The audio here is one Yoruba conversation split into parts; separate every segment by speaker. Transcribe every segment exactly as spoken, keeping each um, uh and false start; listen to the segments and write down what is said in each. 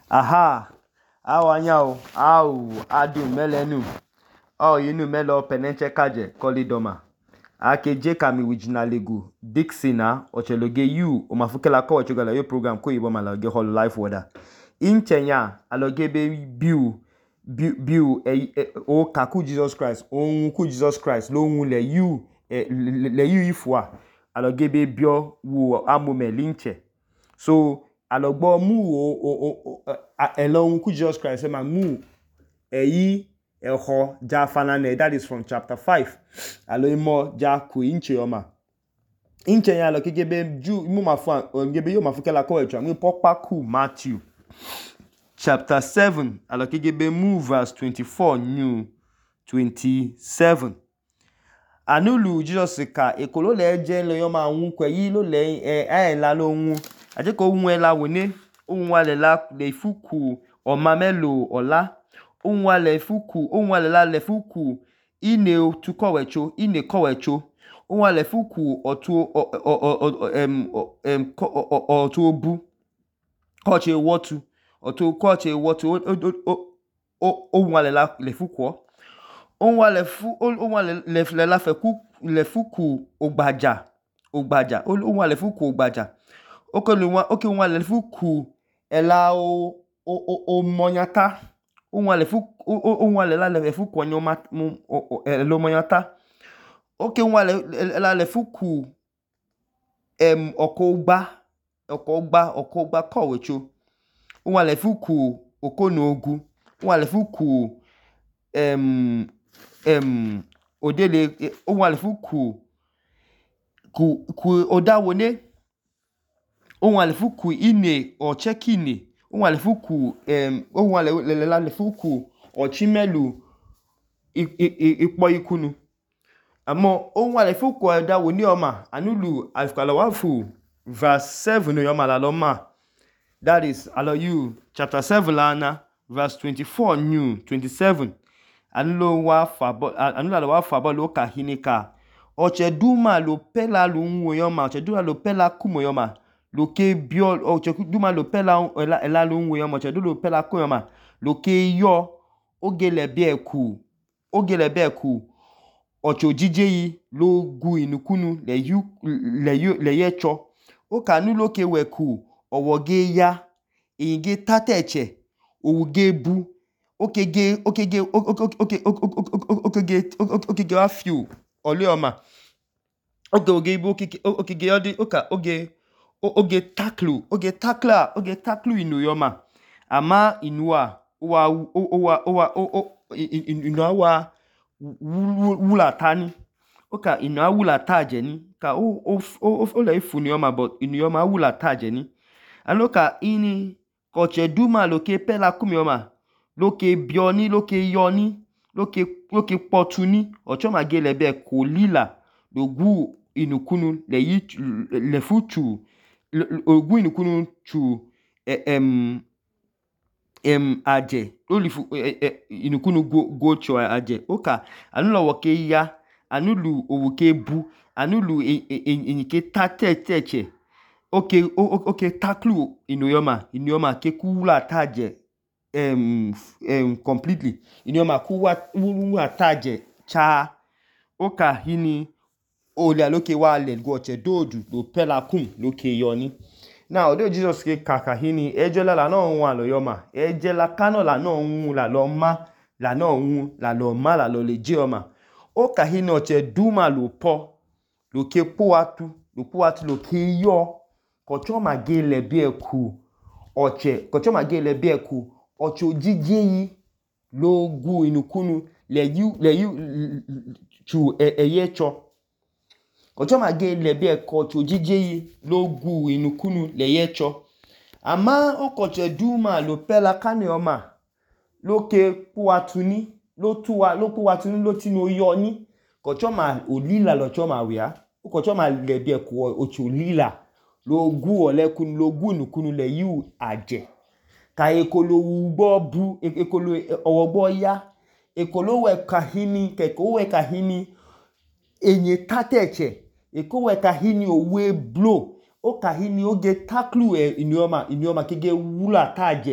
Speaker 1: Aha, awanyao, au, adu melenu. Oh, yinu melo penenche kaje, kolidoma. Ake je kami wijinalegu. Dixina, ocheloge yu, omafukela ko ochogala yo program ko yibo malage hall life weather. Inchenya, aloge be biu, biu, biu, e, e, o kaku Jesus Christ, o nku Jesus Christ, lo nwu le yu, e, le, le yu ifwa. Aloge be bio, wu amome linche. So, alogbo mu o o o elon ku Jesus Christ ma mu eyi eho ja fanane, that is from chapter five. Alo imo ja ku inche oma. Inche ya lo kigebe ju mu mafu ngebe yo mafu kala ko echo mi popa ku Matthew chapter seven. Alo kigebe mu verse twenty-four new twenty-seven. Anulu Jesus ka ekolo le je lo yo ma wu kwe yi lo le eh eh la lo wu aje ko wu la woni ohun wa le la le fuku o ma melo ola ohun wa le fuku ohun wa le la le fuku ine tu kowecho ine kowecho ohun wa le fuku otu em em otu obu koche wotu otu koche wotu ohun wa le la le fuku ohun wa le fu ohun wa le le la feku le fuku ogbaja ogbaja ohun wa le fuku ogbaja okeluwa oke ohun wa le fuku ela o o o monyata ohun wa le fuku ohun wa le la le fuku onyoma elo monyata oke ohun wa le la le fuku em okogba okogba okogba kowecho ohun wa le fuku okonogu ohun wa le fuku em em odele ohun wa le fuku ku ku odawone ohun wa le fuku ine ochekine ohun wa le fuku em ohun wa le la le fuku ochimelu ipo ikunu amo ohun wa le fuku odawone oma anulu alkalawafu verse seven yoma la loma, that is alo you chapter seven lana verse twenty-four new twenty-seven. Anulo wa fabo anula wa fabo lo kahinika oche duma lo pela lu nwoyoma oche duma lo pela kumoyoma lo ke bio oche duma lo pela ela ela lu nwoyoma oche duma lo pela kumoyoma lo ke yo ogele bi eku ogele bi eku oche ojije yi lo gu inukunu le yu le yu le yecho o kanu lo ke weku owoge ya eyinge tateche owuge bu okege okege okege okege okege wa few oleoma oge oge ibo okege okege odi oka oge oge taklu oge takla oge taklu inuyoma ama inua wa wa wa inua wa wula tani oka inua wula taje ni ka o o o le ifunioma but inuyoma wula taje ni aloka ini koche duma loke pela kumioma loke bioni loke yoni loke loke potuni ochoma gelebe ko lila logu inukunu le yi le futu ogu inukunu chu em em aje olifu inukunu go go cho aje oka anulu woke ya anulu owoke bu anulu enyike tateteche oke oke taklu inuyoma inuyoma ke kula taje um um completely inuyoma kuwa wa taje cha oka hini ole aloke wa le goche dodu lo pela kum loke yoni now odo Jesus ke kaka hini ejola la no nwa lo yoma ejela kano la no nwu la lo ma la no nwu la lo ma la lo le jioma oka hini oche duma lo po lo ke po atu lo po atu lo ke yo kochoma gele bi eku oche kochoma gele bi eku oche ojije yi lo gu inukunu le yu le yu chu eyecho kochoma gele bi eku oche ojije yi lo gu inukunu le yecho ama okoche duma lo pela kanioma lo ke puatuni lo tuwa lo puatuni lo tinu yoni kochoma olila lo choma wia kochoma le bi eku oche olila logu olekun logu nukunu le yu aje ka ekolo ugbo bu ekolo owogbo ya ekolo we kahini keko we kahini enye tateche eko we kahini owe blow o kahini oge taklu e inioma inioma kege wula taje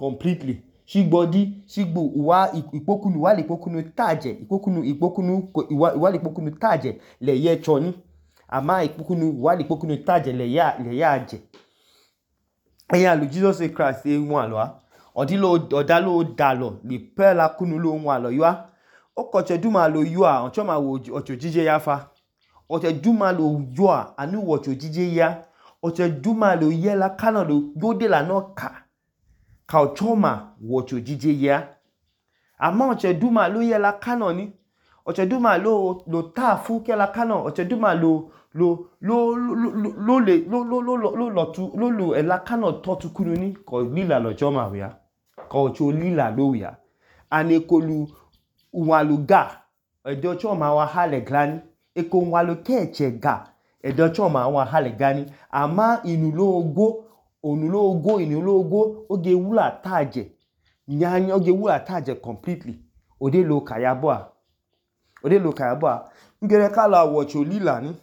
Speaker 1: completely shigbodi shigbo wa ipokunu wa ipokunu taje ipokunu ipokunu wa ipokunu taje le ye choni ama ipokunu wa ipokunu taje le ya le ya je eya lu Jesus Christ e won alo odi lo oda lo dalo le pe la kunu lo won alo yo okoche duma lo yo a oncho ma wo ocho jije ya fa oche duma lo yo a anu wo ocho jije ya oche duma lo ye la kana lo yode la no ka ka ochoma wo ocho jije ya ama oche duma lo ye la kana ni oche duma lo lo ta fu ke la kana oche duma lo lo lo lo le lo lo lo lo lo tu lo lo e la kana to tu kunu ni ko lila lo choma we ya ko ocho lila lo ya anekolu uwaluga edo choma wa hale glani eko walu keche ga edo choma wa hale gani ama inulogo onulogo inulogo oge wula taje nyanya oge wula taje completely ode lo kayabo ode lo kayabo ngere kala wocho lila ni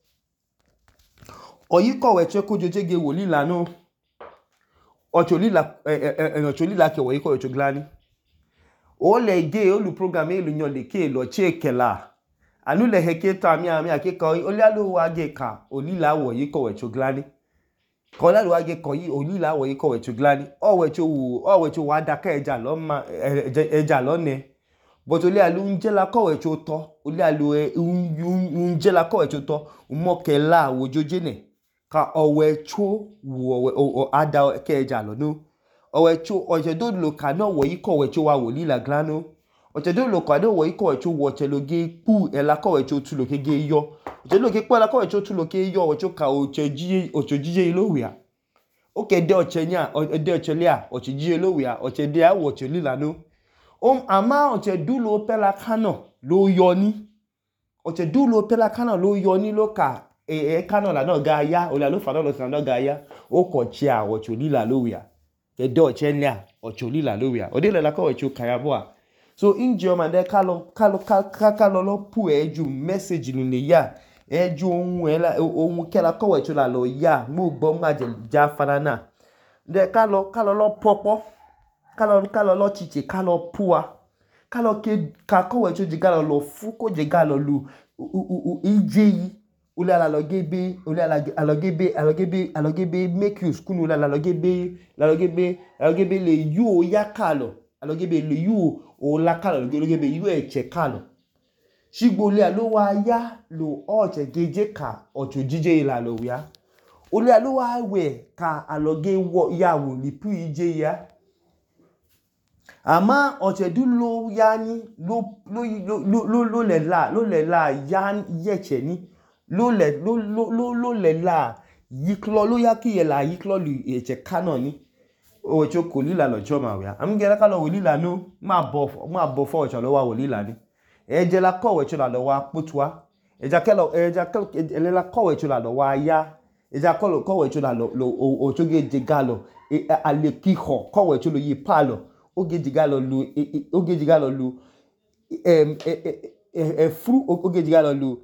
Speaker 1: oyiko weche kojojege wo lila no ocho lila eh ocho lila ke oyiko ocho glani o le ge olu program elu nyon le ke lo chekela anu le heke ta mi ami akeka o le alo wa ge ka olila wo yi ko we choglani ko la lo wa ge ko yi olila wo yi ko we choglani o we cho wu o we cho wa da ka eja lo ma eja lo ne but o le alu nje la ko we cho to o le alu nje la ko we cho to mo ke la wo joje ne ka o we cho wo o ada ke eja lo no owe cho oje do lo kana wo yiko we cho wa wo lila glano oje do lo kana wo yiko we cho wo che lo ge pu e la ko we cho tu lo ke ge yo oje lo ke pa la ko we cho tu lo ke yo we cho ka oche ji oche jije lo wi a oke de oche nya de oche lia oche jije lo wi a oche de a wo che lila no o ama oche do lo pe la kana lo yo ni oche do lo pe la kana lo yo ni lo ka e e kana la no ga ya o la lo fa no lo san no ga ya o ko chi a wo cho lila lo wi a edo chenya ocholila lowia odele la ko echo kayaboa so injo man de kalo kalo kalo lo pu eju message nu ne ya eju ohun ela ohun kela ko echo la lo ya mo gbo ma je ja fana na de kalo kalo lo popo kalo kalo lo chiche kalo pua kalo ke ka ko echo je galo lo fu ko je galo lu ije ula la logebe ula la alogebe alogebe alogebe make you school ula la logebe la logebe alogebe le you ya kalo alogebe le you o la kalo logebe you e che kalo shigbo le alo wa ya lo o che geje ka ocho jije ila lo ya ole alo wa we ka aloge wo ya wo lipu ije ya ama oche du lo ya ni lo lo lo lo le la lo le la ya yeche ni lo le lo lo lo le la yiklo lo ya ki la yiklo lu eche canon ni o cho ko lila lo choma we am gera ka lo lila no ma bo ma bo fo cho lo wa lila ni e je la ko we cho la lo wa putua e ja kelo e ja kelo ele la ko we cho la lo wa ya e ja ko lo ko we cho la lo o cho ge je galo e ale ki ho ko we cho lo yi palo o ge je galo lu o ge je galo lu em e e fru o ge je galo lu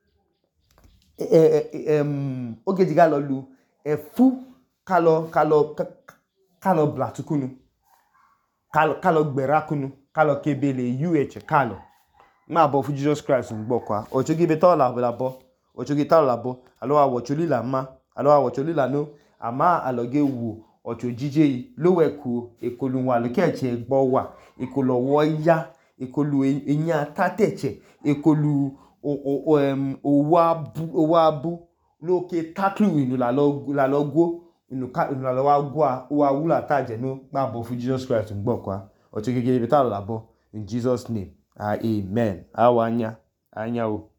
Speaker 1: em oge diga lo lu e fu kalo kalo kalo blatukunu kalo kalo gberakunu kalo kebele uh kalo ma bo fu Jesus Christ ngbo kwa o chogi be to la la bo o chogi ta la bo alo awo choli la ma alo awo choli la no ama aloge wu o chojije lo we ku ekolu wa lo keche gbo wa ekolo wo ya ekolu eyan tateche ekolu o o em o wa bu o wa bu lo ke taklu inu la lo la lo go inu ka inu la lo wa gwa o wa wula taje no ma bo fu Jesus Christ ngbo kwa o chogi gele be ta la bo in Jesus name. Ah, amen. Awanya. Anya o.